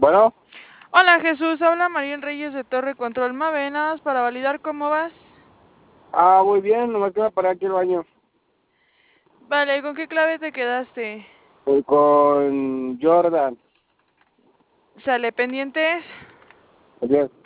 Bueno, Hola Jesús, habla Mariel Reyes de Torre Control Mavenas para validar cómo vas. muy bien, nomás queda para aquí el baño. Vale, ¿con qué clave te quedaste? Con Jordan. Sale pendientes. Adiós.